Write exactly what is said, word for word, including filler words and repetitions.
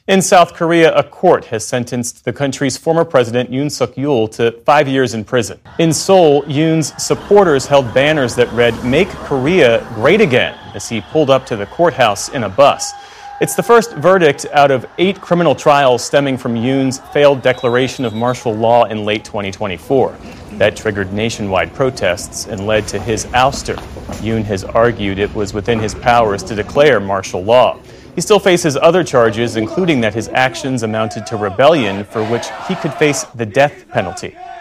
In South Korea, a court has sentenced the country's former president Yoon Suk-yeol to five years in prison. In Seoul, Yoon's supporters held banners that read, "Make Korea Great Again," as he pulled up to the courthouse in a bus. It's the first verdict out of eight criminal trials stemming from Yoon's failed declaration of martial law in late twenty twenty-four. That triggered nationwide protests and led to his ouster. Yoon has argued it was within his powers to declare martial law. He still faces other charges, including that his actions amounted to rebellion, for which he could face the death penalty.